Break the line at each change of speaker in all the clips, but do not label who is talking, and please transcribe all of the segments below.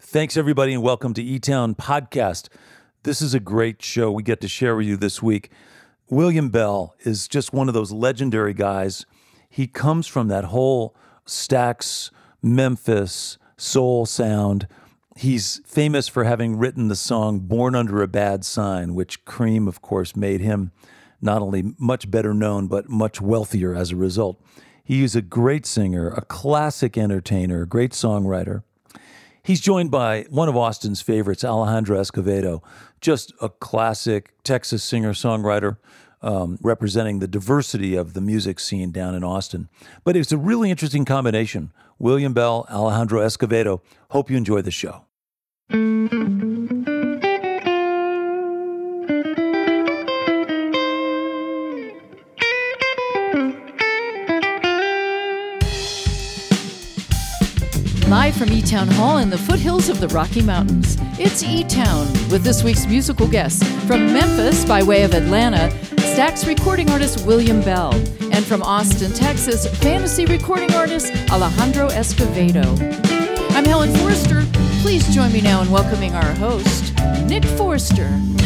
Thanks, everybody, and welcome to E-Town Podcast. This is a great show we get to share with you this week. William Bell is just one of those legendary guys. He comes from that whole Stax, Memphis, soul sound. He's famous for having written the song Born Under a Bad Sign, which Cream, of course, made him not only much better known, but much wealthier as a result. He is a great singer, a classic entertainer, a great songwriter. He's joined by one of Austin's favorites, Alejandro Escovedo, just a classic Texas singer-songwriter representing the diversity of the music scene down in Austin. But it's a really interesting combination. William Bell, Alejandro Escovedo. Hope you enjoy the show.
Live from E-Town Hall in the foothills of the Rocky Mountains, it's E-Town with this week's musical guests. From Memphis by way of Atlanta, Stax recording artist William Bell. And from Austin, Texas, fantasy recording artist Alejandro Escovedo. I'm Helen Forrester. Please join me now in welcoming our host, Nick Forrester.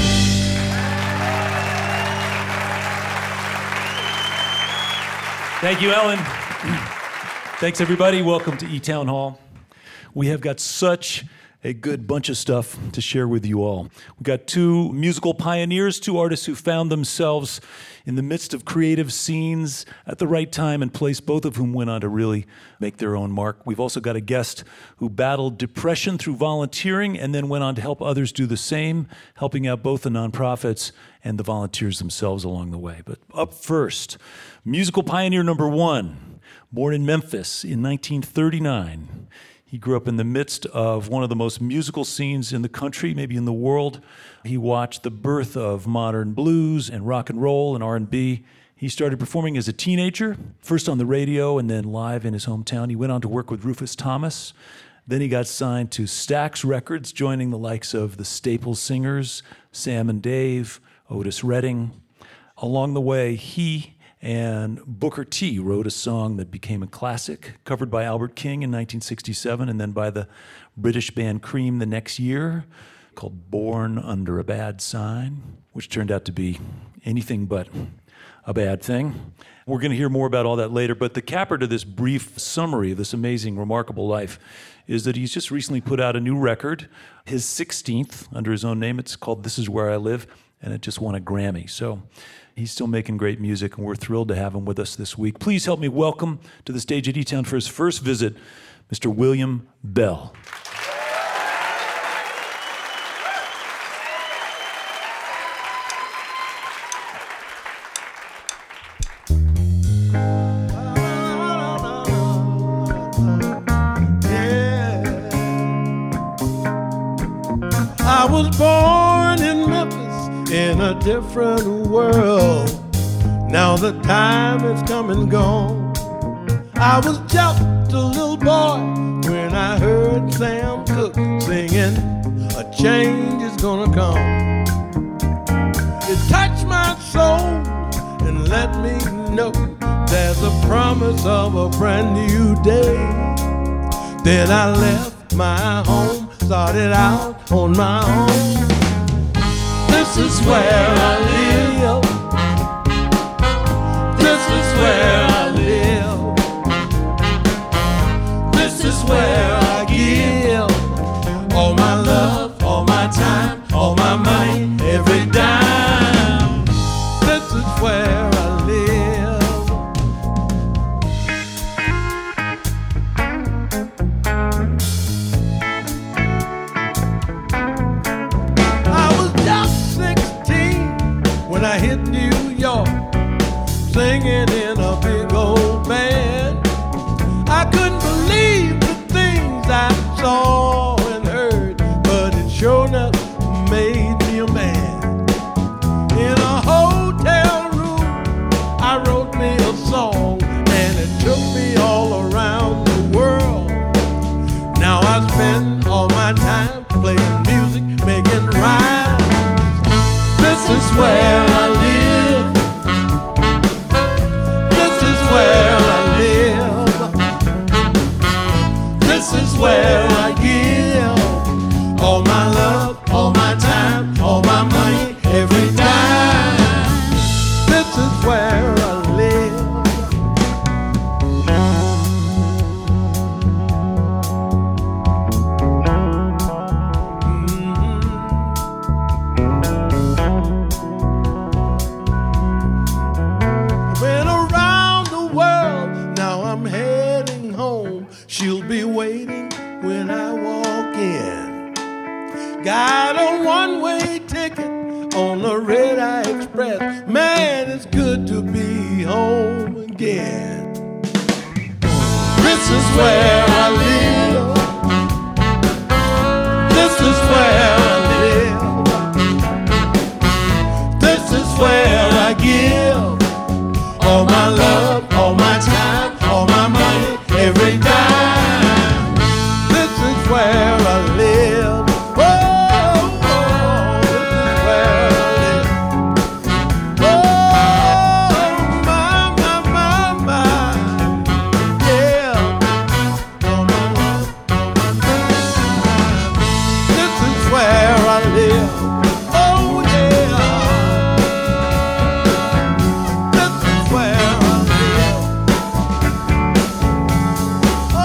Thank you, Ellen. Thanks, everybody. Welcome to E-Town Hall. We have got such a good bunch of stuff to share with you all. We've got two musical pioneers, two artists who found themselves in the midst of creative scenes at the right time and place, both of whom went on to really make their own mark. We've also got a guest who battled depression through volunteering and then went on to help others do the same, helping out both the nonprofits and the volunteers themselves along the way. But up first, musical pioneer number one, born in Memphis in 1939. He grew up in the midst of one of the most musical scenes in the country, maybe in the world. He watched the birth of modern blues and rock and roll and R&B. He started performing as a teenager, first on the radio and then live in his hometown. He went on to work with Rufus Thomas. Then he got signed to Stax Records, joining the likes of the Staple Singers, Sam and Dave, Otis Redding. Along the way, he and Booker T wrote a song that became a classic, covered by Albert King in 1967 and then by the British band Cream the next year, called Born Under a Bad Sign, which turned out to be anything but a bad thing. We're going to hear more about all that later, but the capper to this brief summary of this amazing, remarkable life is that he's just recently put out a new record, his 16th, under his own name. It's called This Is Where I Live, and it just won a Grammy. So he's still making great music, and we're thrilled to have him with us this week. Please help me welcome to the stage at E-Town for his first visit, Mr. William Bell.
I was born in Memphis in a different world. Now the time has come and gone. I was just a little boy when I heard Sam Cooke singing, "A change is gonna come." It touched my soul and let me know there's a promise of a brand new day. Then I left my home, started out on my own. This is where I live. This is where I live. This is where I give all my love, all my time, all my money, every dime. This is where I live. I was just 16 when I hit New York, singing in a big old band. I couldn't believe the things I saw and heard, but it sure enough made me a man. In a hotel room, I wrote me a song, and it took me all around the world. Now I spend all my time playing music, making rhymes. This is where I live. This is where I live. This is where I give all my love, all my time, all my money, every time. This is where I live. Been around the world, now I'm heading home. She'll be waiting when I walk in. Got a one-way ticket on the Red Eye Express. Man, it's good to be home again. This is where I live. This is where I live. This is where I give all my love, all my time, all my money, every dime. This is where I live. Oh, this is where I live. Oh, my, yeah. All my love, all my time. This is where I live. Oh, yeah. This is where I live. Oh.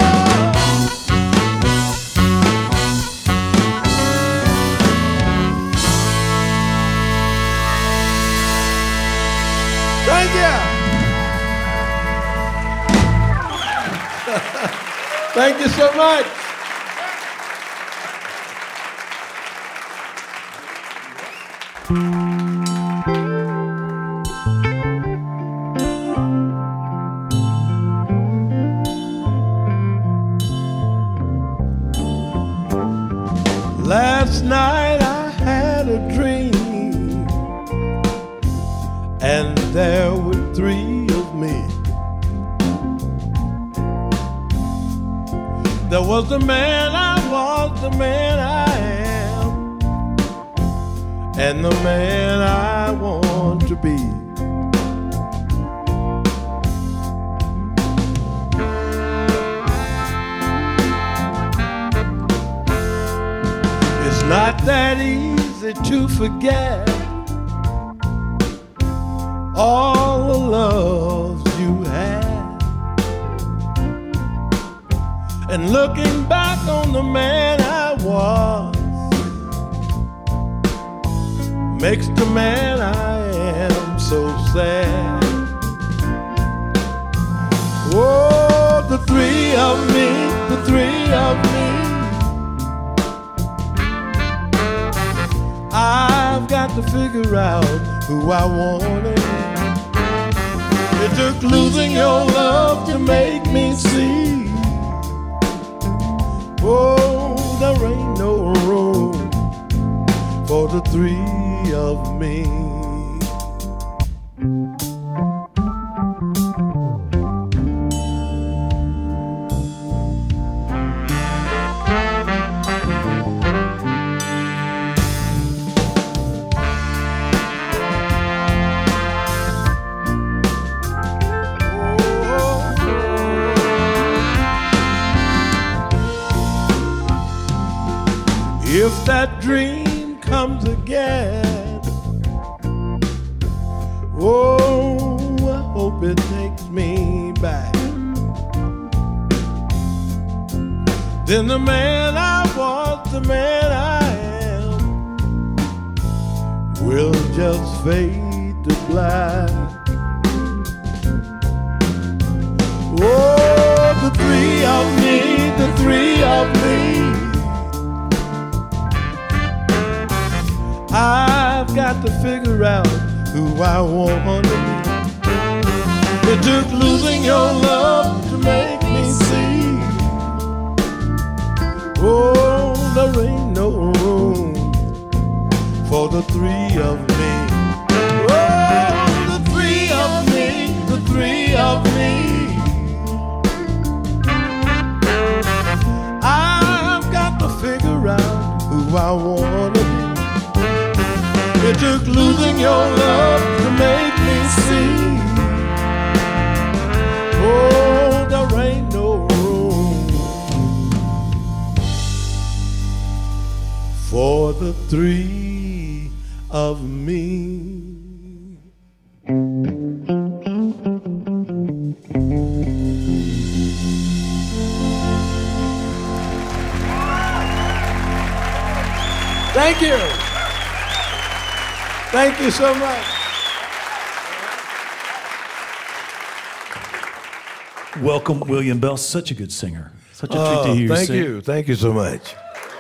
Thank you. Thank you so much. Last night I had a dream, and there were three of me. There was the man I was, the man I am, and the man I want to be. It's not that easy to forget all the loves you had. And looking back on the man I was makes the man I am so sad. Oh, the three of me, the three of me. I've got to figure out who I wanted. It took losing your love to make me see. Oh, there ain't no room for the three of me. If that dream comes again, oh, I hope it takes me back. Then the man I was, the man I am, will just fade to black. Oh, the three of me, the three of me. I've got to figure out who I want to be. It took losing your love to make me see. Oh, there ain't no room for the three of me. Oh, the three of me, the three of me. I've got to figure out who I want to be. It took losing your love to make me see. Oh, there ain't no room for the three of me. Thank you. Thank you so much.
Welcome, William Bell. Such a good singer. Such a treat to hear you
thank
sing.
you. Thank you so much.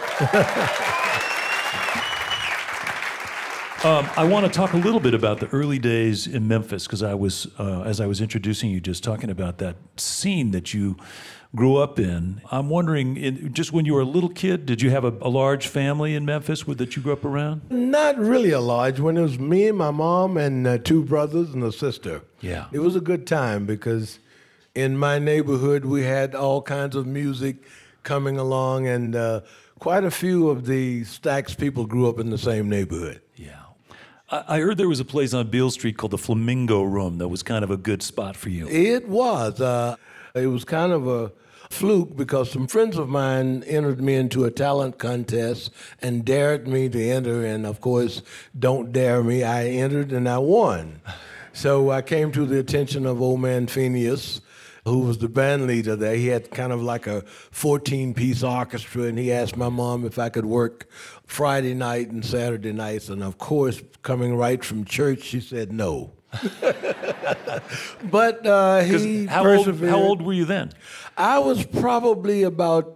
I want to talk a little bit about the early days in Memphis, because I was, as I was introducing you, just talking about that scene that you grew up in. I'm wondering, just when you were a little kid, did you have a large family in Memphis that you grew up around?
Not really a large one. It was me and my mom and two brothers and a sister.
Yeah.
It was a good time because in my neighborhood we had all kinds of music coming along, and quite a few of the Stax people grew up in the same neighborhood.
Yeah. I heard there was a place on Beale Street called the Flamingo Room that was kind of a good spot for you.
It was. It was kind of a fluke because some friends of mine entered me into a talent contest and dared me to enter, and of course, don't dare me. I entered and I won. So I came to the attention of old man Phineas, who was the band leader there. He had kind of like a 14-piece orchestra, and he asked my mom if I could work Friday night and Saturday nights. And of course, coming right from church, she said no. But he persevered.
How old were you then?
I was probably about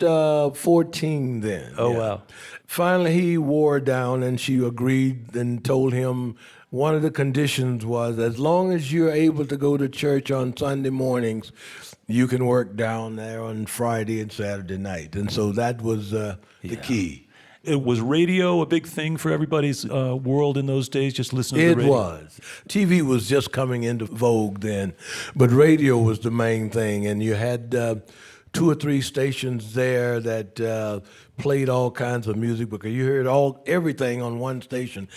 14 then.
Oh,
yeah.
wow.
Finally, he wore down, and she agreed and told him one of the conditions was as long as you're able to go to church on Sunday mornings, you can work down there on Friday and Saturday night. And so that was the key.
It was radio a big thing for everybody's world in those days, just listening to the radio?
It was. TV was just coming into vogue then, but radio was the main thing, and you had 2 or 3 stations there that played all kinds of music because you heard everything on one station.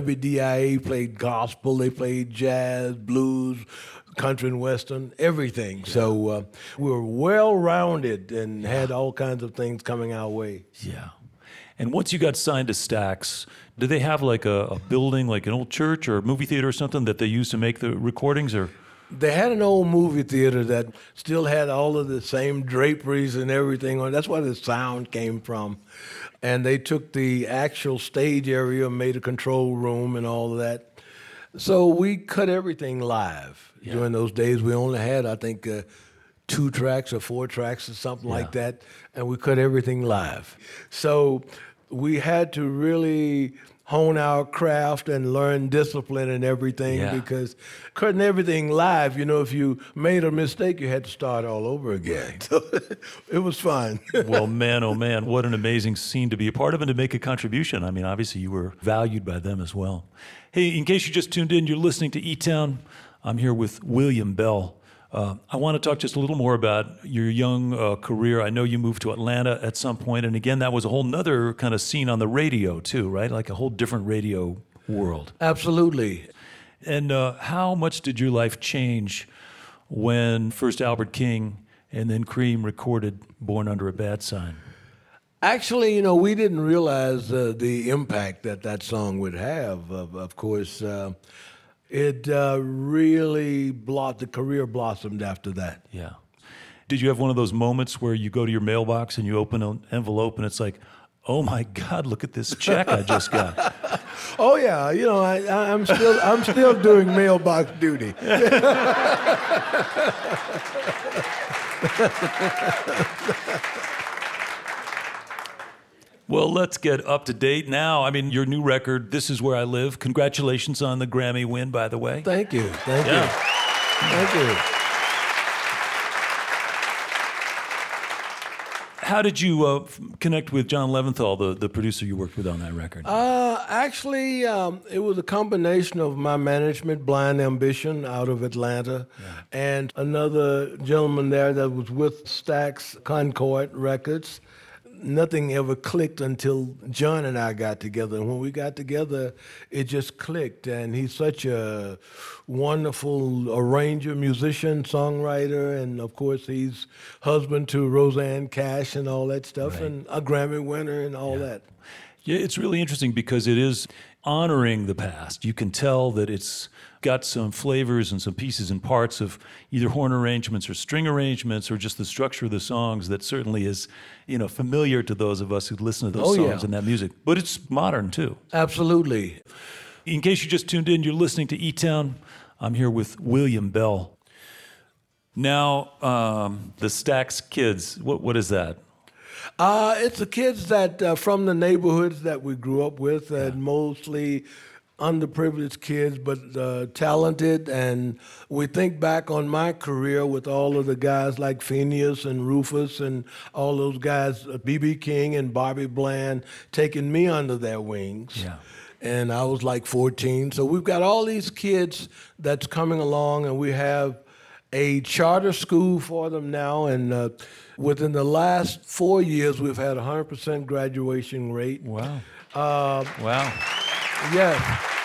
WDIA played gospel, they played jazz, blues, country and western, everything. Yeah. So we were well-rounded and had all kinds of things coming our way.
Yeah. And once you got signed to Stax, did they have like a building, like an old church or a movie theater or something that they used to make the recordings? Or
they had an old movie theater that still had all of the same draperies and everything on. That's where the sound came from. And they took the actual stage area and made a control room and all of that. So we cut everything live. Yeah. During those days, we only had, I think, 2 tracks or 4 tracks or something like that, and we cut everything live. So we had to really hone our craft and learn discipline and everything because cutting everything live, if you made a mistake, you had to start all over again. So it was fun.
Well, man, oh man, what an amazing scene to be a part of and to make a contribution. I mean, obviously you were valued by them as well. Hey, in case you just tuned in, you're listening to E-Town. I'm here with William Bell. I want to talk just a little more about your young career. I know you moved to Atlanta at some point, and again, that was a whole nother kind of scene on the radio too, right? Like a whole different radio world.
Absolutely.
And how much did your life change when first Albert King and then Cream recorded Born Under a Bad Sign?
Actually, we didn't realize the impact that song would have. Of course, it really the career blossomed after that.
Yeah. Did you have one of those moments where you go to your mailbox and you open an envelope and it's like, oh my God, look at this check I just got?
Oh yeah, I'm still doing mailbox duty.
Well, let's get up to date now. I mean, your new record, This Is Where I Live. Congratulations on the Grammy win, by the way.
Thank you. Thank you.
How did you connect with John Leventhal, the producer you worked with on that record?
Actually, it was a combination of my management, Blind Ambition, out of Atlanta, and another gentleman there that was with Stax Concord Records. Nothing ever clicked until John and I got together. And when we got together, it just clicked. And he's such a wonderful arranger, musician, songwriter, and of course he's husband to Rosanne Cash and all that stuff, and a Grammy winner and all that.
Yeah, it's really interesting because it is honoring the past. You can tell that it's got some flavors and some pieces and parts of either horn arrangements or string arrangements or just the structure of the songs that certainly is, familiar to those of us who listen to those songs and that music. But it's modern too.
Absolutely.
In case you just tuned in, you're listening to E-Town. I'm here with William Bell. Now, the Stax Kids, what is that?
It's the kids that from the neighborhoods that we grew up with, and mostly underprivileged kids, but talented. And we think back on my career with all of the guys like Phineas and Rufus and all those guys, B.B. King and Bobby Bland, taking me under their wings.
Yeah.
And I was like 14. So we've got all these kids that's coming along, and we have a charter school for them now. And within the last 4 years, we've had 100% graduation rate.
Wow.
Wow. Yes.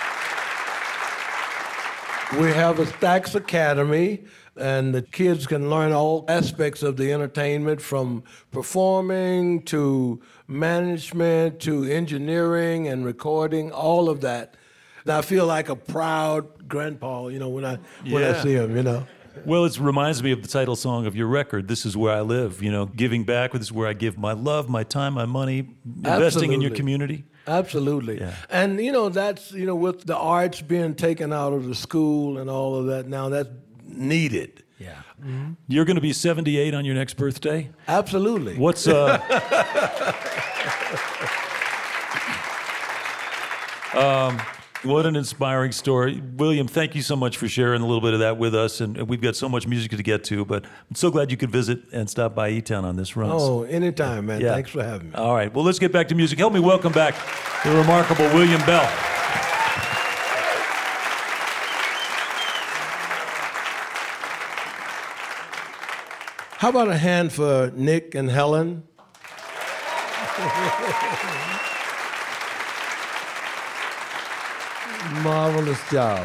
We have a Stax Academy, and the kids can learn all aspects of the entertainment, from performing to management to engineering and recording, all of that. And I feel like a proud grandpa, when I see them,
Well, it reminds me of the title song of your record, This Is Where I Live, giving back. This is where I give my love, my time, my money, investing in your community.
Absolutely.
Yeah.
And, that's, with the arts being taken out of the school and all of that now, that's needed.
Yeah. Mm-hmm. You're going to be 78 on your next birthday?
Absolutely.
What's... What an inspiring story. William, thank you so much for sharing a little bit of that with us. And we've got so much music to get to, but I'm so glad you could visit and stop by E-Town on this run.
Oh, anytime, man. Yeah. Thanks for having me.
All right. Well, let's get back to music. Help me welcome back the remarkable William Bell.
How about a hand for Nick and Helen? Marvelous job.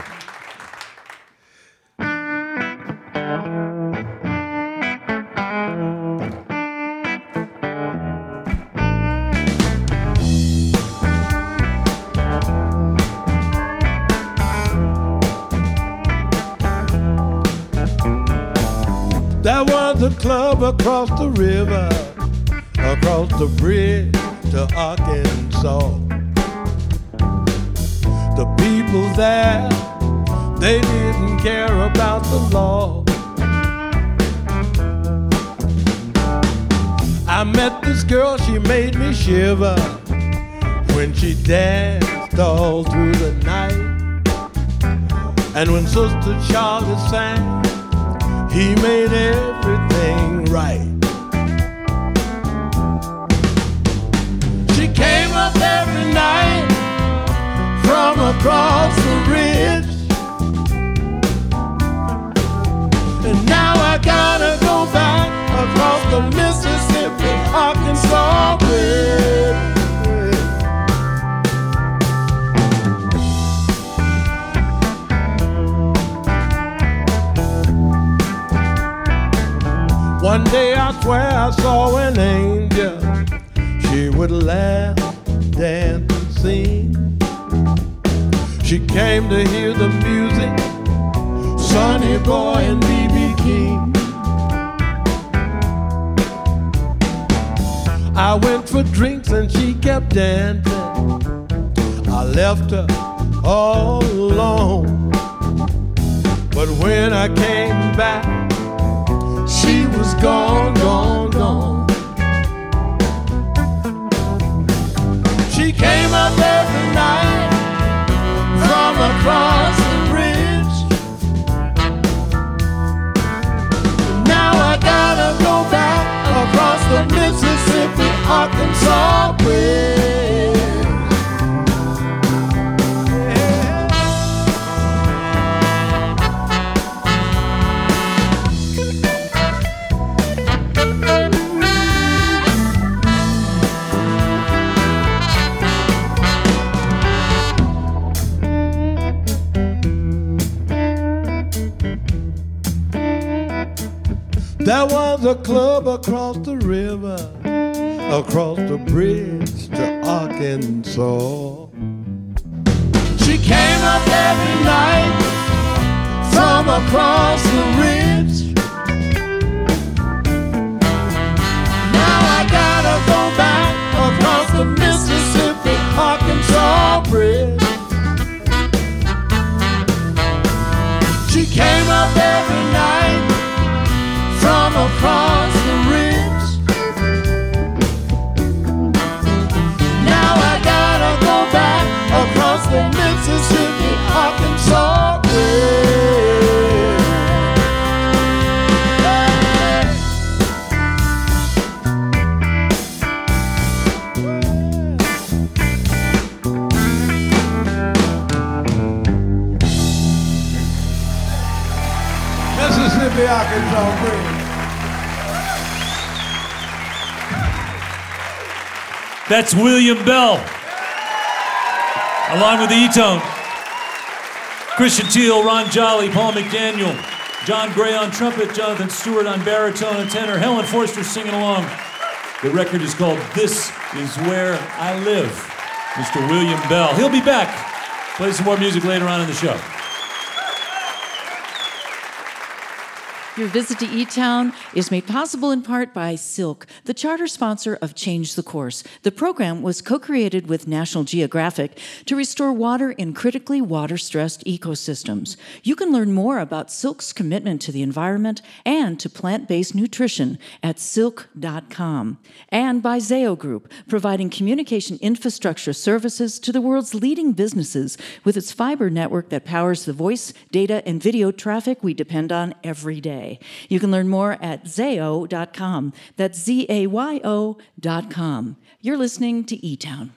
There was a club across the river, across the bridge to Arkansas. The people there, they didn't care about the law. I met this girl, she made me shiver when she danced all through the night. And when Sister Charlie sang, he made everything right. She came up every night from across the ridge, and now I gotta go back across the Mississippi, Arkansas bridge. One day I swear I saw an angel. She would laugh, dance, and sing. She came to hear the music, Sonny Boy and B.B. King. I went for drinks and she kept dancing. I left her all alone. But when I came back, she was gone, gone, gone. She came up every night from across the bridge. Now I gotta go back across the Mississippi, Arkansas bridge. There was a club across the river, across the bridge to Arkansas. Arkansas. She came up every night from across the ridge. Now I gotta go back across the Mississippi Arkansas Bridge. She came up every night from across the ridge. Now I gotta go back across the Mississippi Arkansas Bridge. Mississippi Arkansas Bridge.
That's William Bell, along with the E-Tone. Christian Teal, Ron Jolly, Paul McDaniel, John Gray on trumpet, Jonathan Stewart on baritone and tenor, Helen Forster singing along. The record is called This Is Where I Live. Mr. William Bell. He'll be back. Play some more music later on in the show.
Your visit to E-Town is made possible in part by Silk, the charter sponsor of Change the Course. The program was co-created with National Geographic to restore water in critically water-stressed ecosystems. You can learn more about Silk's commitment to the environment and to plant-based nutrition at silk.com. And by Zayo Group, providing communication infrastructure services to the world's leading businesses with its fiber network that powers the voice, data, and video traffic we depend on every day. You can learn more at zayo.com. That's ZAYO.com. You're listening to E-Town.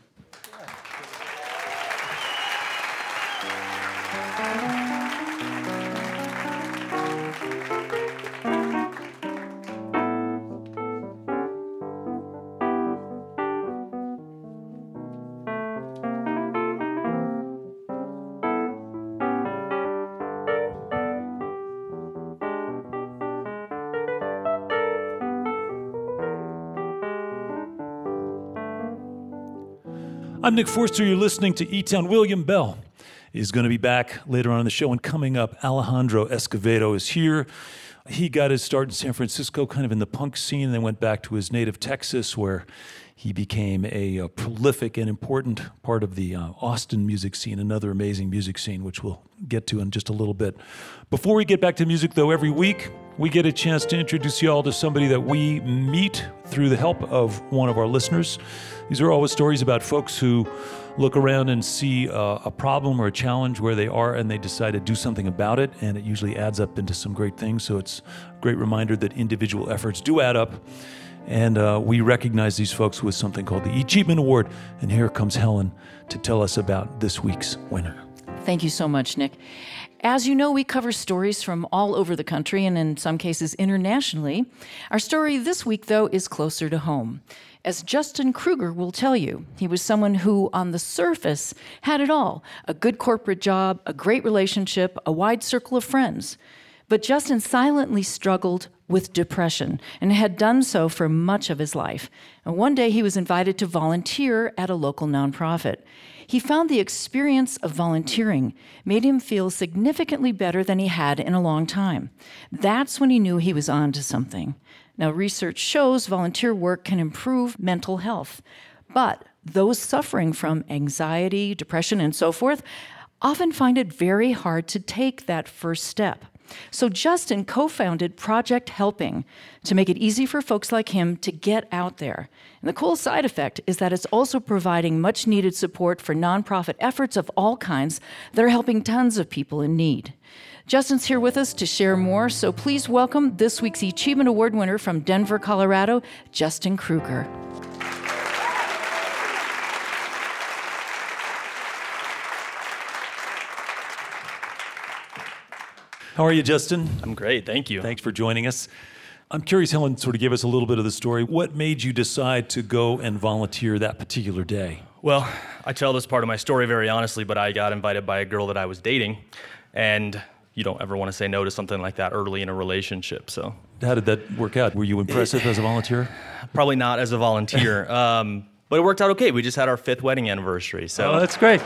I'm Nick Forster. You're listening to E-Town. William Bell is going to be back later on in the show. And coming up, Alejandro Escovedo is here. He got his start in San Francisco, kind of in the punk scene, and then went back to his native Texas, where he became a prolific and important part of the Austin music scene, another amazing music scene, which we'll get to in just a little bit. Before we get back to music, though, every week we get a chance to introduce you all to somebody that we meet through the help of one of our listeners. These are always stories about folks who look around and see a problem or a challenge where they are, and they decide to do something about it, and it usually adds up into some great things. So it's a great reminder that individual efforts do add up, and we recognize these folks with something called the Achievement Award. And here comes Helen to tell us about this week's winner.
Thank you so much, Nick. As you know, we cover stories from all over the country and in some cases internationally. Our story this week, though, is closer to home. As Justin Kruger will tell you, he was someone who, on the surface, had it all: a good corporate job, a great relationship, a wide circle of friends. But Justin silently struggled with depression and had done so for much of his life. And one day he was invited to volunteer at a local nonprofit. He found the experience of volunteering made him feel significantly better than he had in a long time. That's when he knew he was on to something. Now, research shows volunteer work can improve mental health, but those suffering from anxiety, depression, and so forth often find it very hard to take that first step. So Justin co-founded Project Helping to make it easy for folks like him to get out there. And the cool side effect is that it's also providing much needed support for nonprofit efforts of all kinds that are helping tons of people in need. Justin's here with us to share more, so please welcome this week's Achievement Award winner from Denver, Colorado, Justin Kruger.
How are you, Justin?
I'm great, thank you.
Thanks for joining us. I'm curious, Helen sort of gave us a little bit of the story. What made you decide to go and volunteer that particular day?
Well, I tell this part of my story very honestly, but I got invited by a girl that I was dating, and you don't ever want to say no to something like that early in a relationship, so.
How did that work out? Were you impressive as a volunteer?
Probably not as a volunteer. But it worked out okay. We just had our 5th wedding anniversary. So
Oh, that's great.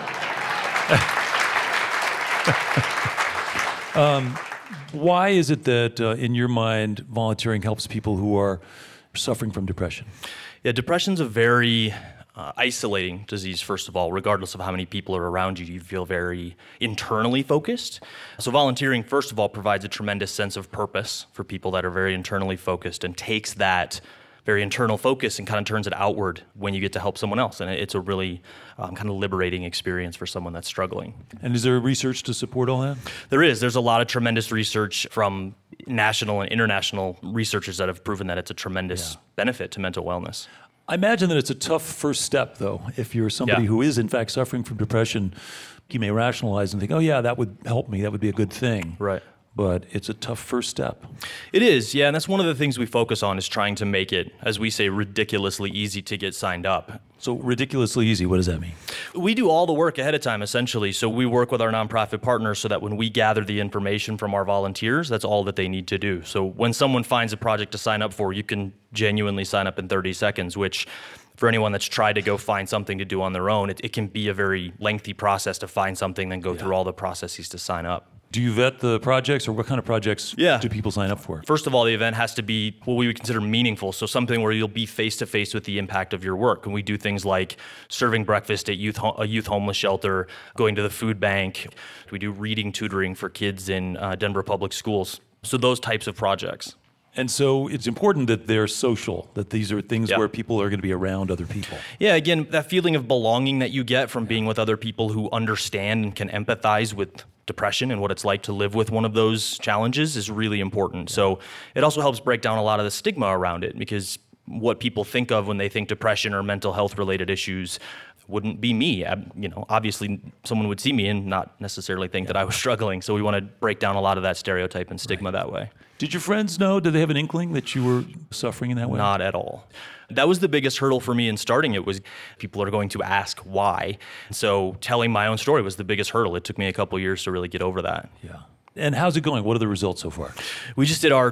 Why is it that, in your mind, volunteering helps people who are suffering from depression?
Yeah, depression's a very isolating disease, first of all. Regardless of how many people are around you, you feel very internally focused. So volunteering, first of all, provides a tremendous sense of purpose for people that are very internally focused and takes that very internal focus and kind of turns it outward when you get to help someone else. And it's a really kind of liberating experience for someone that's struggling.
And is there research to support all that?
There is. There's a lot of tremendous research from national and international researchers that have proven that it's a tremendous benefit to mental wellness.
I imagine that it's a tough first step, though. If you're somebody who is, in fact, suffering from depression, you may rationalize and think, oh, yeah, that would help me. That would be a good thing.
Right.
But it's a tough first step.
It is, yeah, and that's one of the things we focus on is trying to make it, as we say, ridiculously easy to get signed up.
So ridiculously easy, what does that mean?
We do all the work ahead of time, essentially. So we work with our nonprofit partners so that when we gather the information from our volunteers, that's all that they need to do. So when someone finds a project to sign up for, you can genuinely sign up in 30 seconds, which for anyone that's tried to go find something to do on their own, it can be a very lengthy process to find something, then go through all the processes to sign up.
Do you vet the projects, or what kind of projects do people sign up for?
First of all, the event has to be what we would consider meaningful, so something where you'll be face-to-face with the impact of your work. And we do things like serving breakfast at a youth homeless shelter, going to the food bank. We do reading tutoring for kids in Denver public schools. So those types of projects.
And so it's important that they're social, that these are things where people are going to be around other people.
Yeah, again, that feeling of belonging that you get from being with other people who understand and can empathize with depression and what it's like to live with one of those challenges is really important. So it also helps break down a lot of the stigma around it, because what people think of when they think depression or mental health related issues wouldn't be me. Obviously someone would see me and not necessarily think that I was struggling. So we want to break down a lot of that stereotype and stigma that way.
Did your friends know? Did they have an inkling that you were suffering in that way?
Not at all. That was the biggest hurdle for me in starting it, was people are going to ask why. So telling my own story was the biggest hurdle. It took me a couple years to really get over that.
Yeah. And how's it going? What are the results so far?
We just did our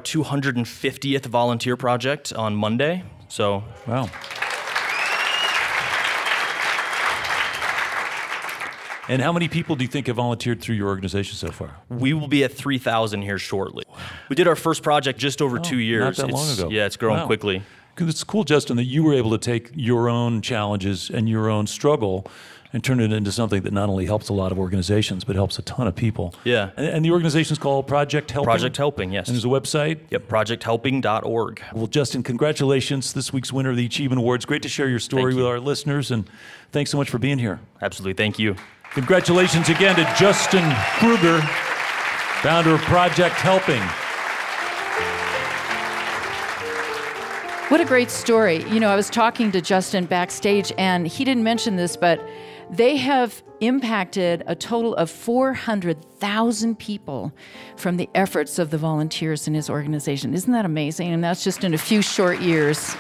250th volunteer project on Monday. So
wow. And how many people do you think have volunteered through your organization so far?
We will be at 3,000 here shortly. Wow. We did our first project just over 2 years.
Not that long ago.
Yeah, it's growing quickly.
It's cool, Justin, that you were able to take your own challenges and your own struggle and turn it into something that not only helps a lot of organizations, but helps a ton of people.
Yeah.
And the organization's called Project Helping?
Project Helping, yes.
And there's a website?
Yep, projecthelping.org.
Well, Justin, congratulations, this week's winner of the Achievement Awards. Great to share your story with our listeners, and thanks so much for being here.
Absolutely, thank you.
Congratulations again to Justin Kruger, founder of Project Helping.
What a great story. You know, I was talking to Justin backstage, and he didn't mention this, but they have impacted a total of 400,000 people from the efforts of the volunteers in his organization. Isn't that amazing? And that's just in a few short years.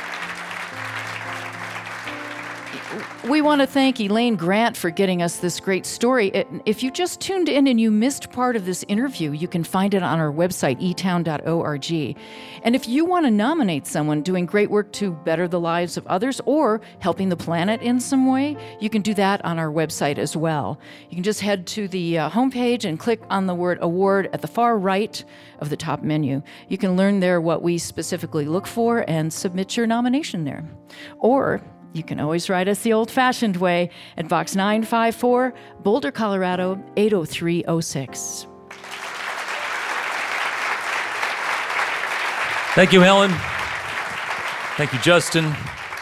We want to thank Elaine Grant for getting us this great story. If you just tuned in and you missed part of this interview, you can find it on our website, etown.org. And if you want to nominate someone doing great work to better the lives of others or helping the planet in some way, you can do that on our website as well. You can just head to the homepage and click on the word award at the far right of the top menu. You can learn there what we specifically look for and submit your nomination there. Or you can always write us the old-fashioned way at Box 954, Boulder, Colorado, 80306.
Thank you, Helen. Thank you, Justin.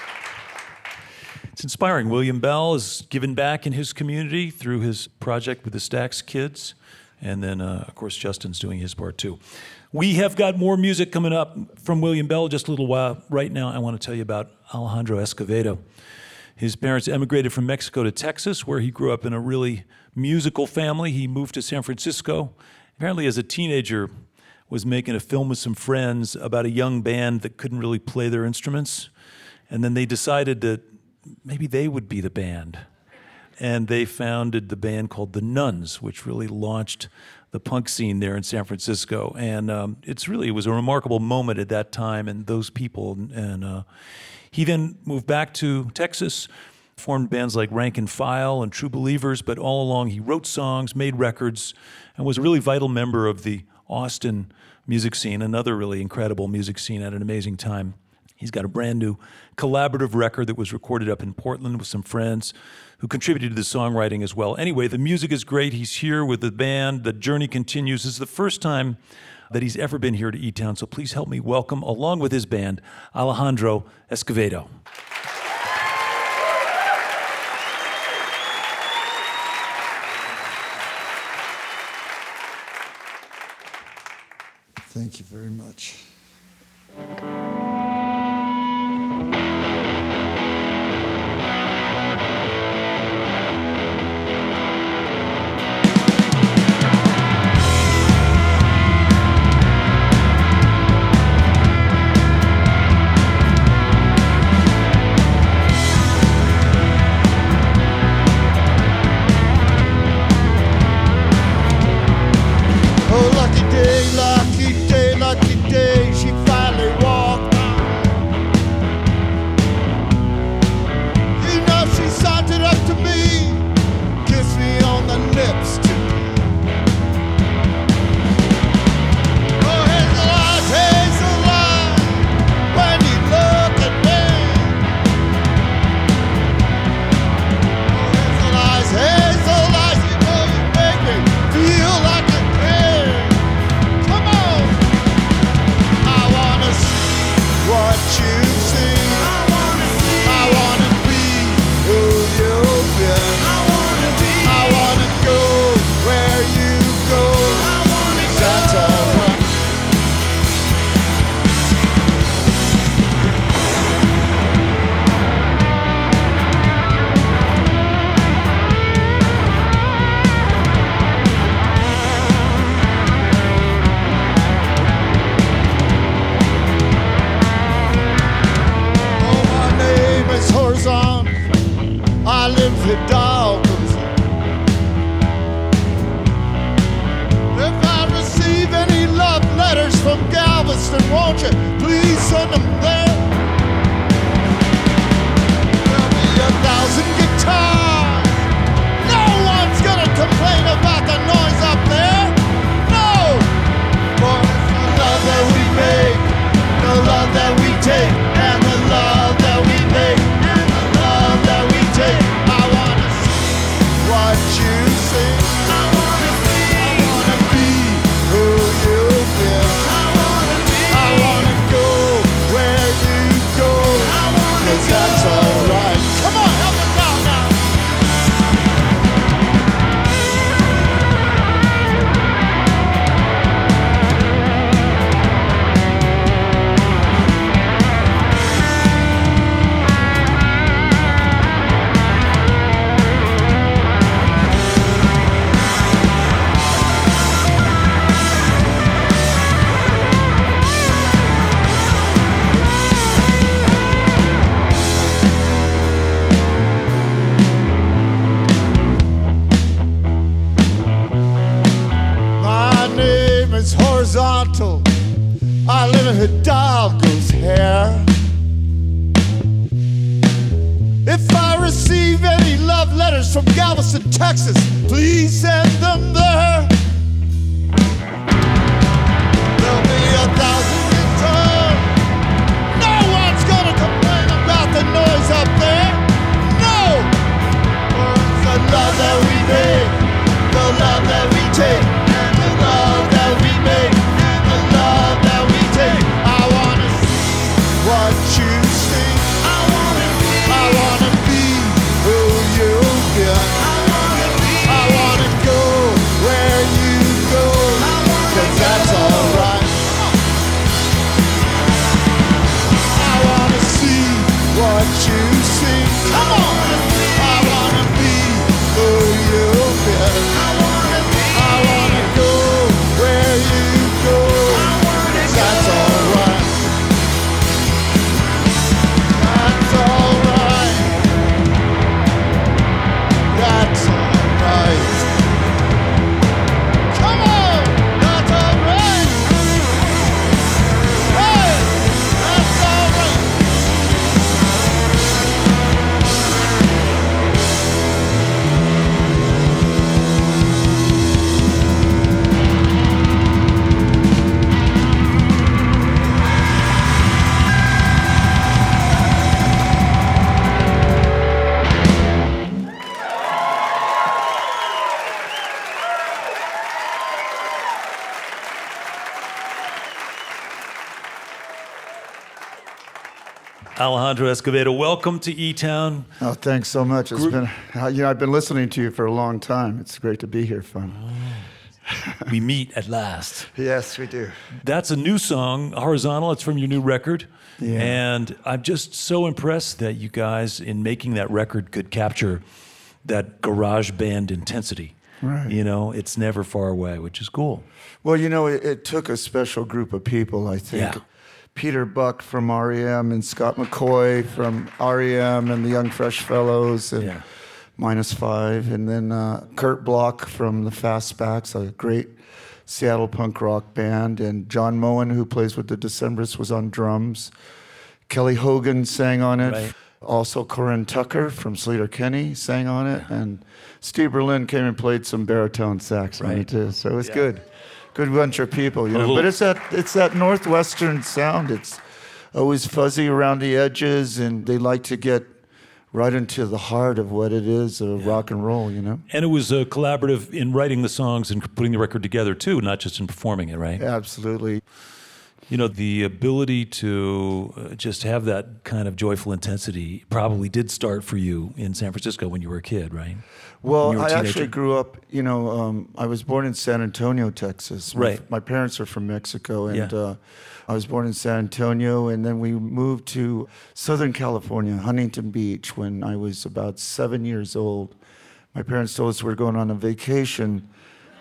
It's inspiring. William Bell has given back in his community through his project with the Stax kids. And then, of course, Justin's doing his part, too. We have got more music coming up from William Bell just a little while. Right now, I want to tell you about Alejandro Escovedo. His parents emigrated from Mexico to Texas, where he grew up in a really musical family. He moved to San Francisco. Apparently, as a teenager, was making a film with some friends about a young band that couldn't really play their instruments. And then they decided that maybe they would be the band. and they founded the band called The Nuns, which really launched the punk scene there in San Francisco. And it was a remarkable moment at that time and those people. And he then moved back to Texas, formed bands like Rank and File and True Believers, but all along he wrote songs, made records, and was a really vital member of the Austin music scene, another really incredible music scene at an amazing time. He's got a brand new collaborative record that was recorded up in Portland with some friends who contributed to the songwriting as well. Anyway, the music is great. He's here with the band. The journey continues. This is the first time that he's ever been here to E-Town, so please help me welcome, along with his band, Alejandro Escovedo.
Thank you very much.
She finally walked Galveston, won't you please send them there? There'll be 1,000 guitars. No one's gonna complain about the noise up there. No, for it's the love that we make, the love that we take, and the love that we make, and the love that we take. I wanna see what you sing. I wanna be who you've been. I wanna go where you go, 'cause that's alright. Come on, help us out now. Horizontal. I live in Hidalgo's hair. If I receive any love letters from Galveston, Texas, please send them there. There'll be 1,000 guitars. No one's gonna complain about the noise up there. No, for it's the love that we make, the love that we take, and the love that we make, and the love that we take. I wanna see what you see. I wanna be who you've been. I wanna go where
Alejandro Escovedo, welcome to E-Town.
Oh, thanks so much. It's been, I've been listening to you for a long time. It's great to be here, fun.
We meet at last.
Yes, we do.
That's a new song, Horizontal. It's from your new record.
Yeah.
And I'm just so impressed that you guys, in making that record, could capture that garage band intensity.
Right.
You know, it's never far away, which is cool.
Well, you know, it took a special group of people, I think.
Yeah.
Peter Buck from R.E.M. and Scott McCoy from R.E.M. and the Young Fresh Fellows and Minus Five. And then Kurt Bloch from the Fastbacks, a great Seattle punk rock band. And John Moen, who plays with the Decemberists, was on drums. Kelly Hogan sang on it.
Right.
Also Corinne Tucker from Sleater-Kinney sang on it. And Steve Berlin came and played some baritone sax on it too. So it was good. Good bunch of people, you know. But it's that Northwestern sound. It's always fuzzy around the edges, and they like to get right into the heart of what it is of rock and roll, you know.
And it was collaborative in writing the songs and putting the record together too, not just in performing it, right?
Absolutely.
You know, the ability to just have that kind of joyful intensity probably did start for you in San Francisco when you were a kid, right?
Well, I actually grew up, you know, I was born in San Antonio, Texas.
Right.
My parents are from Mexico, and I was born in San Antonio, and then we moved to Southern California, Huntington Beach, when I was about 7 years old. My parents told us we were going on a vacation.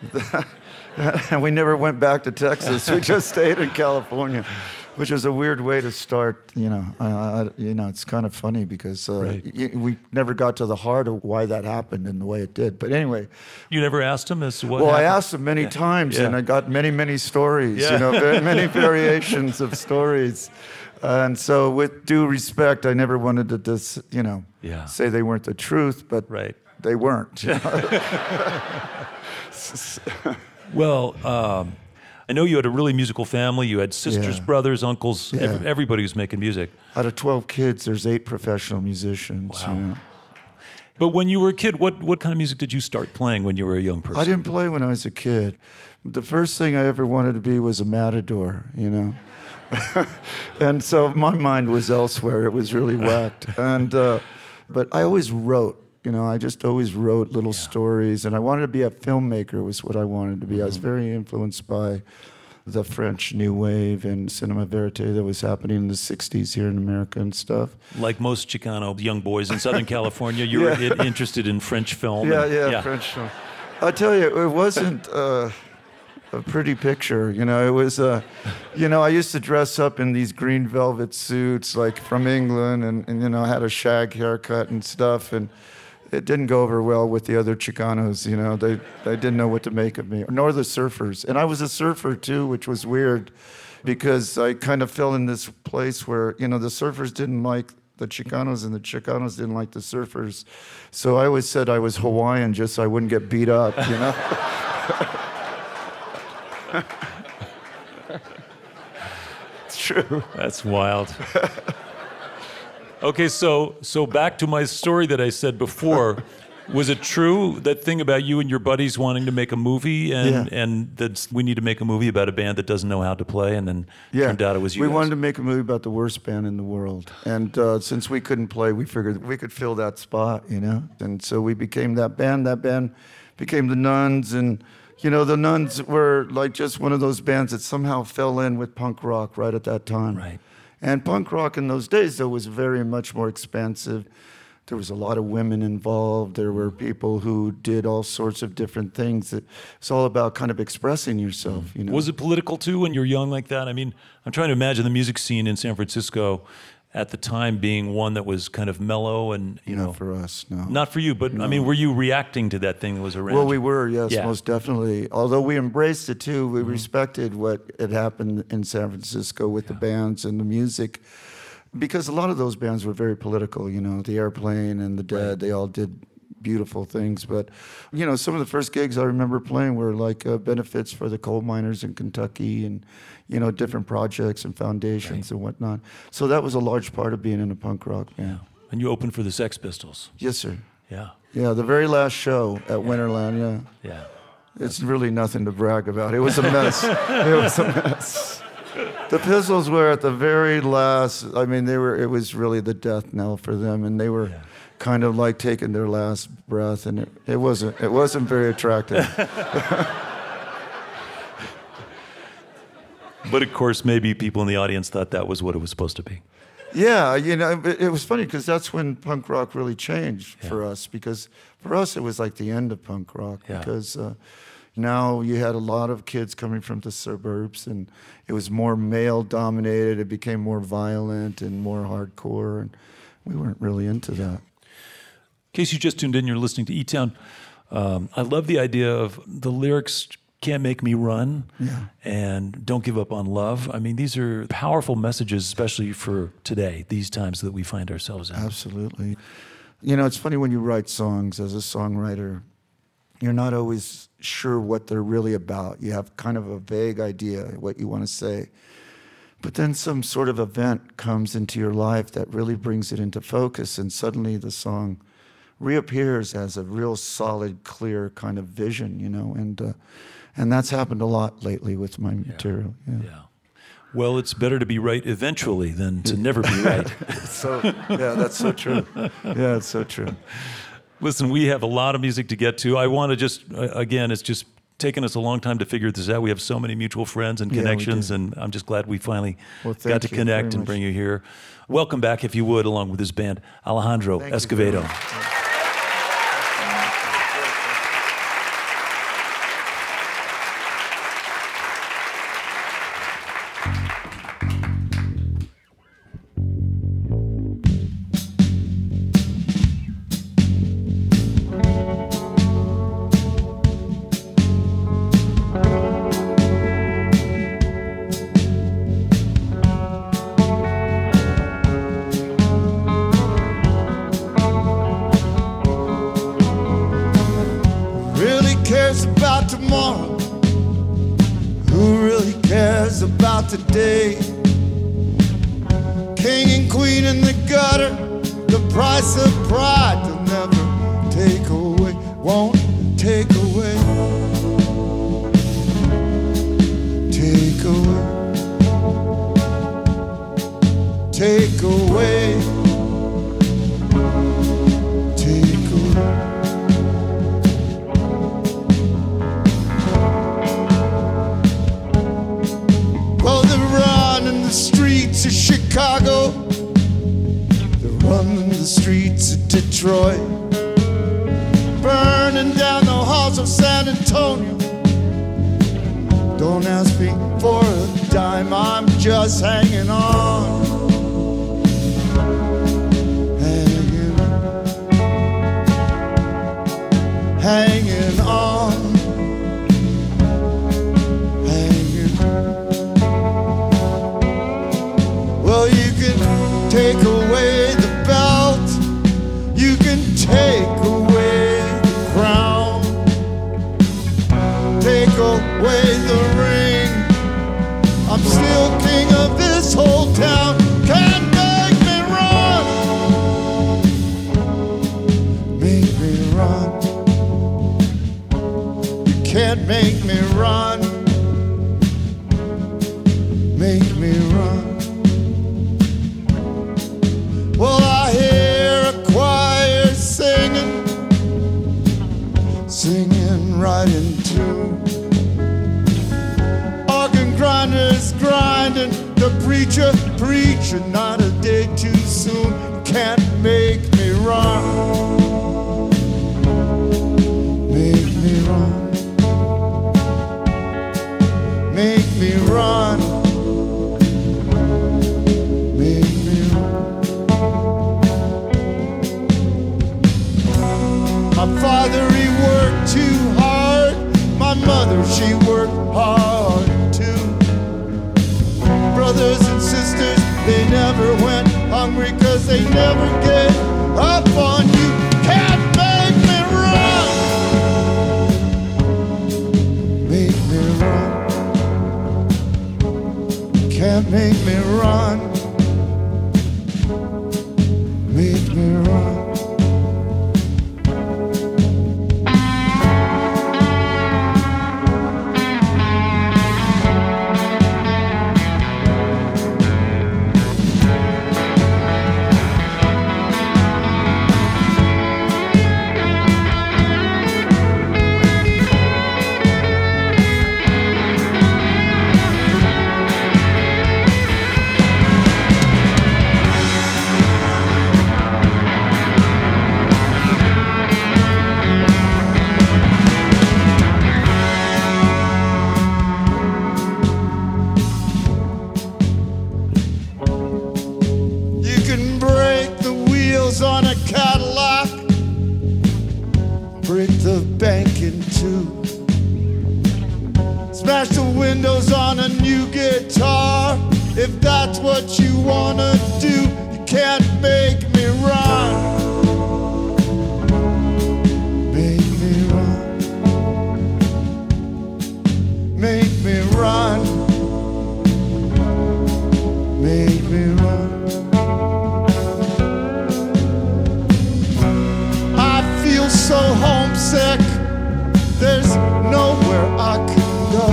And we never went back to Texas. We just stayed in California, which is a weird way to start. You know, it's kind of funny because we never got to the heart of why that happened and the way it did. But anyway,
you never asked him as to what.
Well,
happened?
I asked him many times, and I got many stories. You know, many variations of stories. And so, with due respect, I never wanted to say they weren't the truth, but they weren't. You know?
Well, I know you had a really musical family. You had sisters, brothers, uncles, everybody was making music.
Out of 12 kids, there's 8 professional musicians.
Wow.
You know?
But when you were a kid, what kind of music did you start playing when you were a young person?
I didn't play when I was a kid. The first thing I ever wanted to be was a matador, you know. And so my mind was elsewhere. It was really whacked. And but I always wrote. You know, I just always wrote little stories, and I wanted to be a filmmaker was what I wanted to be. I was very influenced by the French New Wave and cinema verite that was happening in the 60s here in America and stuff.
Like most Chicano young boys in Southern California, you were interested in French film.
French film. I tell you, it wasn't a pretty picture. You know, it was, you know, I used to dress up in these green velvet suits, like from England, and you know, I had a shag haircut and stuff, and it didn't go over well with the other Chicanos, you know. They didn't know what to make of me, nor the surfers. And I was a surfer too, which was weird because I kind of fell in this place where, you know, the surfers didn't like the Chicanos and the Chicanos didn't like the surfers. So I always said I was Hawaiian just so I wouldn't get beat up, you know. It's true.
That's wild. Okay, so back to my story that I said before. Was it true, that thing about you and your buddies wanting to make a movie and that we need to make a movie about a band that doesn't know how to play, and then turned out it was you
We
guys?
wanted to make a movie about the worst band in the world. And since we couldn't play, we figured we could fill that spot, you know? And so we became that band. That band became the Nuns, and you know, the Nuns were like just one of those bands that somehow fell in with punk rock right at that time.
Right.
And punk rock in those days, though, was very much more expansive. There was a lot of women involved. There were people who did all sorts of different things. It's all about kind of expressing yourself, you know.
Was it political too when you're young like that? I mean, I'm trying to imagine the music scene in San Francisco at the time being one that was kind of mellow and, you know.
Not for us, no.
Not for you, but no. I mean, were you reacting to that thing that was around?
Well, we were, yes, most definitely. Although we embraced it too, we respected what had happened in San Francisco with the bands and the music. Because a lot of those bands were very political, you know, the Airplane and the Dead, they all did beautiful things. But, you know, some of the first gigs I remember playing were like benefits for the coal miners in Kentucky and, you know, different projects and foundations and whatnot. So that was a large part of being in a punk rock band.
Yeah. And you opened for the Sex Pistols.
Yes, sir.
Yeah.
Yeah, the very last show at Winterland,
Yeah.
It's really nothing to brag about. It was a mess. It was a mess. The Pistols were at the very last. I mean, it was really the death knell for them, and they were kind of like taking their last breath, and it wasn't very attractive.
But of course, maybe people in the audience thought that was what it was supposed to be.
Yeah, it was funny because that's when punk rock really changed for us. Because for us, it was like the end of punk rock.
Yeah.
Because now you had a lot of kids coming from the suburbs, and it was more male-dominated. It became more violent and more hardcore, and we weren't really into that.
In case you just tuned in, you're listening to E-Town. I love the idea of the lyrics. Can't make me run, and don't give up on love. I mean, these are powerful messages, especially for today, these times that we find ourselves in.
Absolutely. It's funny when you write songs as a songwriter, you're not always sure what they're really about. You have kind of a vague idea what you want to say. But then some sort of event comes into your life that really brings it into focus, and suddenly the song reappears as a real solid, clear kind of vision, and that's happened a lot lately with my material.
Yeah. Well, it's better to be right eventually than to never be right.
So, that's so true. Yeah, it's so true.
Listen, we have a lot of music to get to. I want to just, again, it's just taken us a long time to figure this out. We have so many mutual friends and connections, and I'm just glad we finally got to connect and bring you here. Welcome back, if you would, along with his band, Alejandro Escovedo.
Today, king and queen in the gutter, the price of pride they'll never take away, won't take away, take away, take away, take away. The streets of Chicago, they're running the streets of Detroit, burning down the halls of San Antonio. Don't ask me for a dime, I'm just hanging on, hanging on. Well, you can take away the belt, you can take away the crown, take away the ring, I'm still king of this whole town. Can't make me run, you can't make me run, make me run. Well, I hear a choir singing, singing right in tune. Organ grinders grinding, the preacher preaching, not a day too soon. Can't make me run, make me run, make me run. My father, he worked too hard. My mother, she worked hard too. Brothers and sisters, they never went hungry 'cause they never gave up on you. Can't make me run, make me run. Can't make me run, make me run. break the bank in two. Smash the windows on a new guitar. If that's what you wanna do, you can't make me run. Make me run. Make me run. Make me run. I feel so homesick. There's nowhere I can go.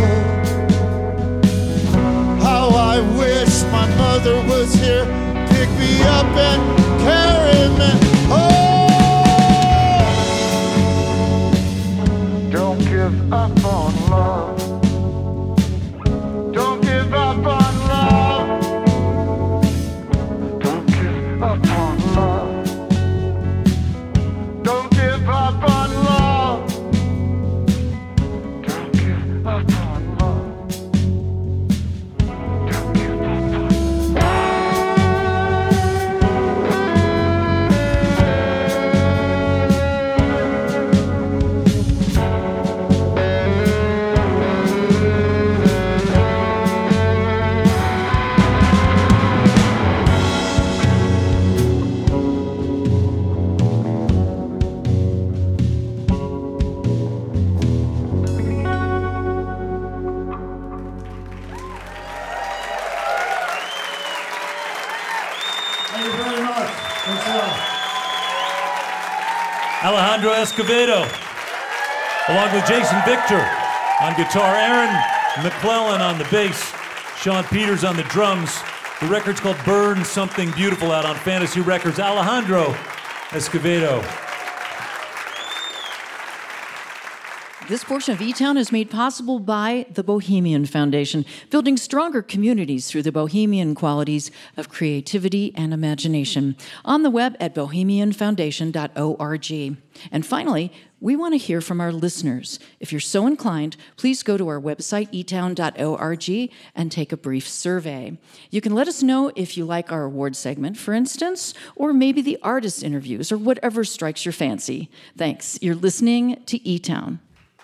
How I wish my mother was here. Pick me up and carry me home. Don't give up on love. Don't give up on love. Don't give up on love. Don't give up on love. Don't give up on love. Don't give up on
Thank you very much. Thanks a lot.
Alejandro Escovedo, along with Jason Victor on guitar, Aaron McClellan on the bass, Sean Peters on the drums. The record's called Burn Something Beautiful, out on Fantasy Records. Alejandro Escovedo.
This portion of E-Town is made possible by the Bohemian Foundation, building stronger communities through the bohemian qualities of creativity and imagination. On the web at bohemianfoundation.org. And finally, we want to hear from our listeners. If you're so inclined, please go to our website, etown.org, and take a brief survey. You can let us know if you like our award segment, for instance, or maybe the artist interviews, or whatever strikes your fancy. Thanks. You're listening to E-Town.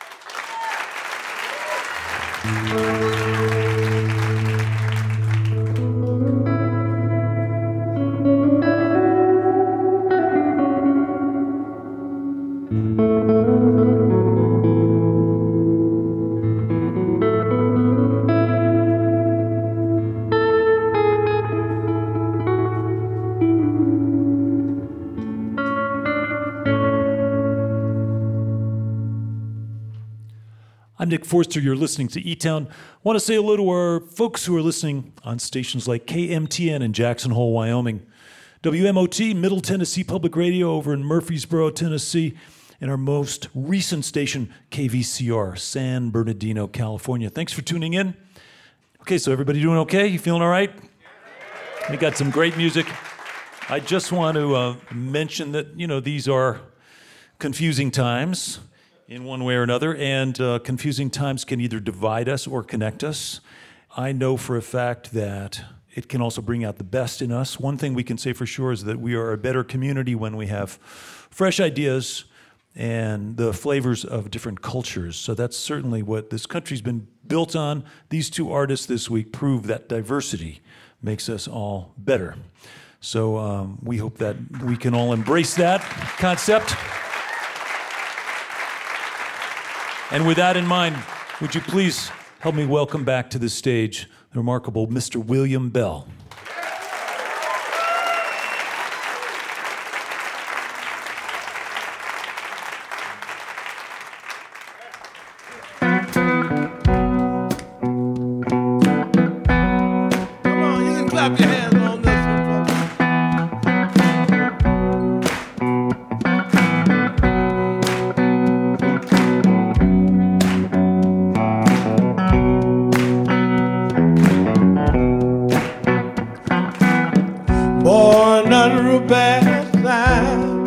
I'm Nick Forster. You're listening to E-Town. I want to say hello to our folks who are listening on stations like KMTN in Jackson Hole, Wyoming, WMOT, Middle Tennessee Public Radio over in Murfreesboro, Tennessee, and our most recent station, KVCR, San Bernardino, California. Thanks for tuning in. Okay, so everybody doing okay? You feeling all right? We got some great music. I just want to mention that, these are confusing times in one way or another, and confusing times can either divide us or connect us. I know for a fact that it can also bring out the best in us. One thing we can say for sure is that we are a better community when we have fresh ideas and the flavors of different cultures. So that's certainly what this country's been built on. These two artists this week prove that diversity makes us all better. So we hope that we can all embrace that concept. And with that in mind, would you please help me welcome back to the stage the remarkable Mr. William Bell.
Come on, you can clap your hands on this one, folks. Born under a bad sign,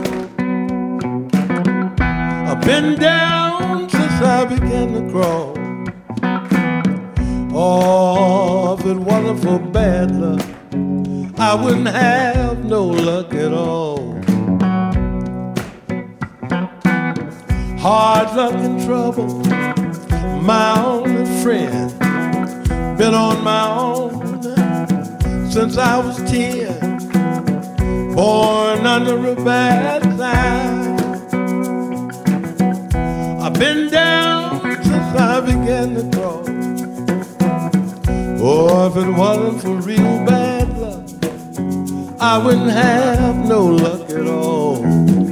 I've been down since I began to crawl. Oh, if it wasn't for bad luck, I wouldn't have no luck at all. hard luck and trouble, my only friend. Been on my own since I was 10, born under a bad sign. I've been down since I began to crawl. Oh, if it wasn't for real bad luck, I wouldn't have no luck at all.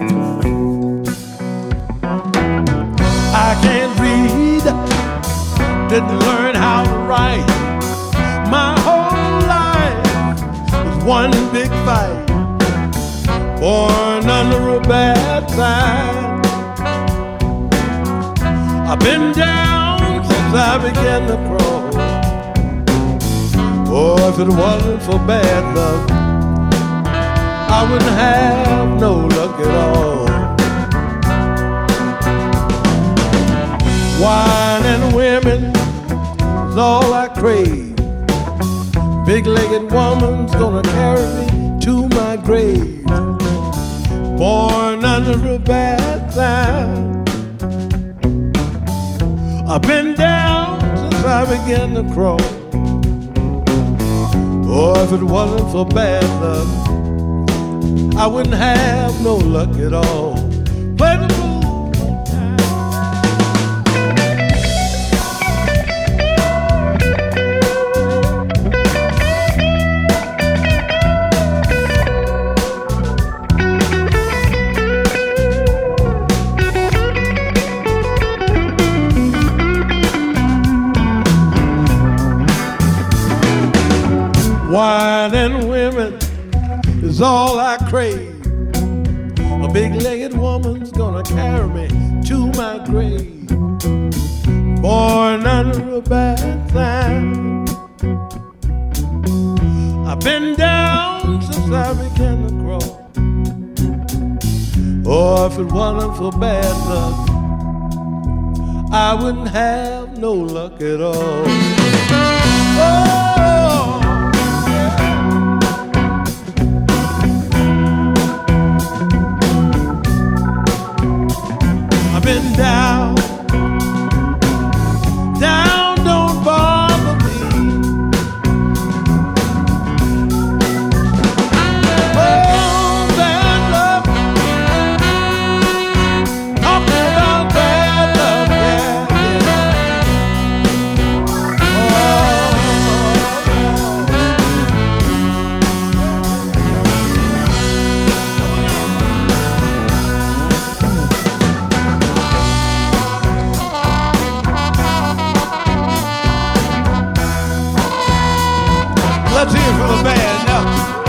I can't read, didn't learn how to write. My whole life was one big fight, born under a bad sign. I've been down since I began to crawl. Oh, if it wasn't for bad luck, I wouldn't have no luck at all. Wine and women is all I crave. Big-legged woman's gonna carry me to my grave, born under a bad sign. I've been down since I began to crawl. Oh, if it wasn't for bad luck, I wouldn't have no luck at all. Play the blues. Wine and women is all I crave. A big-legged woman's gonna carry me to my grave, born under a bad sign. I've been down since I began to crawl. Oh, if it wasn't for bad luck, I wouldn't have no luck at all. Oh! Been down, down, don't bother me. Oh, bad luck, talk about bad luck, yeah, yeah. Let's hear from the band now.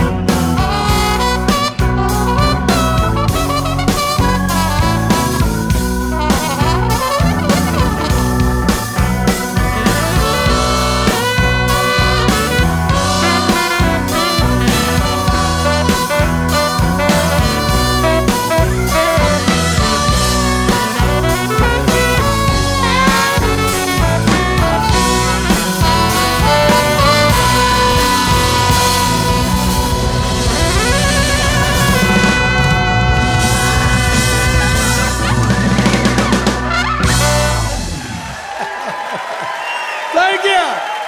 Thank you.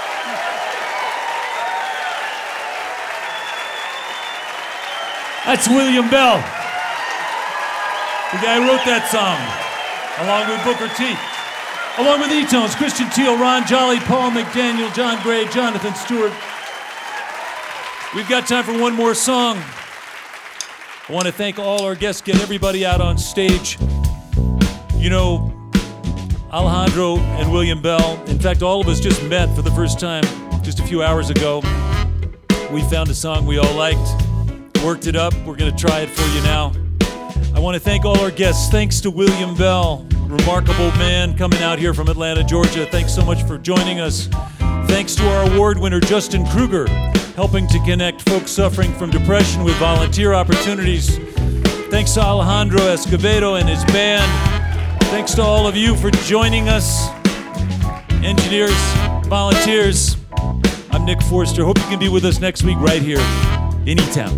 That's William Bell, the guy who wrote that song, along with Booker T. Along with E-Tones, Christian Teal, Ron Jolly, Paul McDaniel, John Gray, Jonathan Stewart. We've got time for one more song. I want to thank all our guests, get everybody out on stage. You know, Alejandro and William Bell, in fact, all of us just met for the first time just a few hours ago. We found a song we all liked, worked it up. We're going to try it for you now. I want to thank all our guests. Thanks to William Bell, remarkable man coming out here from Atlanta, Georgia. Thanks so much for joining us. Thanks to our award winner, Justin Kruger, helping to connect folks suffering from depression with volunteer opportunities. Thanks to Alejandro Escobedo and his band. Thanks to all of you for joining us. Engineers, volunteers. I'm Nick Forster. Hope you can be with us next week right here in E-Town.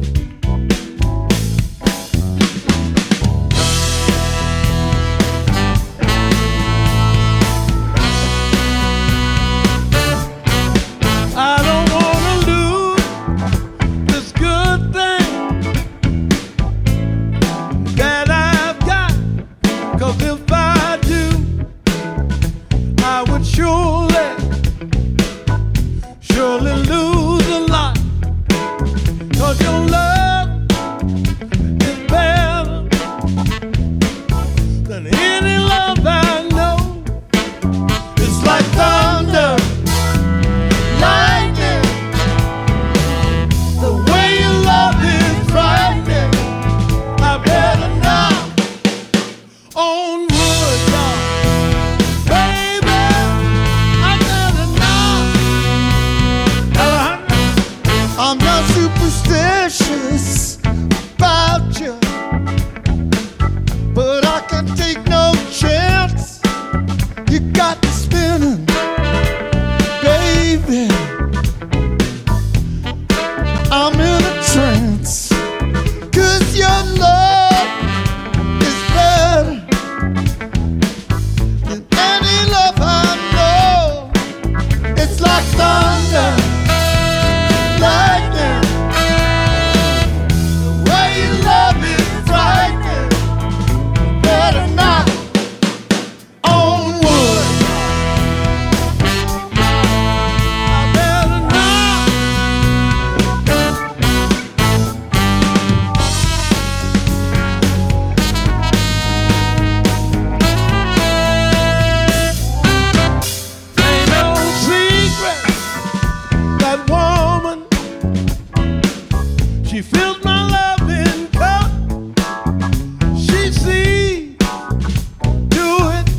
if I do, I would surely lose a lot. 'Cause your love is better than any love I know. It's like thunder, lightning. The way you love is frightening. I better knock on wood, y'all. Baby, I better knock.
I'm not superstitious about you, but I can take no chance. You got me spinning, baby. I'm in a trance, 'cause your love is better than any love I know. It's like thunder, lightning. The way you love is frightening. Better not on wood.
I better knock. Ain't no secret, that woman, she fills my loving cup. She sees to it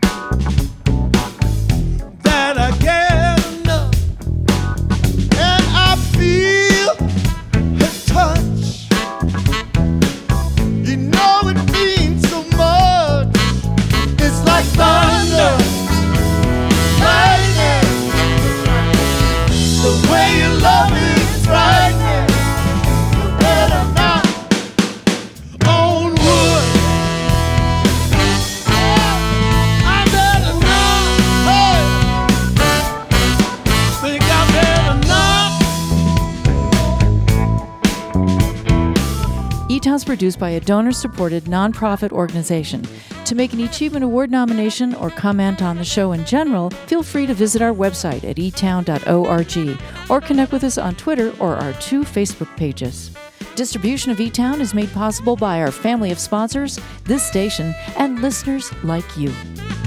that I get enough.
And I feel her touch. You know it means so much. It's like thunder, lightning. The way you love is frightening. You better not
On wood, I better knock.
hey.
Think I better knock.
E-Town's produced by a donor-supported nonprofit organization. To make an Achievement Award nomination or comment on the show in general, feel free to visit our website at etown.org or connect with us on Twitter or our 2 Facebook pages. Distribution of E-Town is made possible by our family of sponsors, this station, and listeners like you.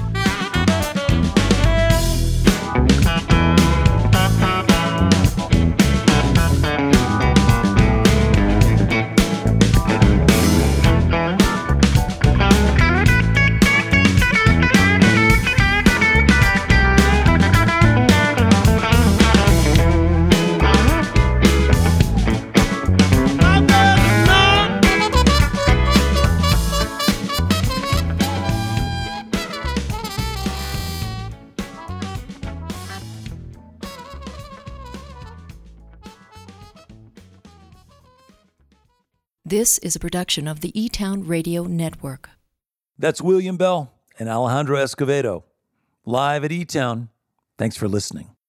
I better knock.
This is a production of the E-Town Radio Network.
That's William Bell and Alejandro Escovedo, live at E-Town. Thanks for listening.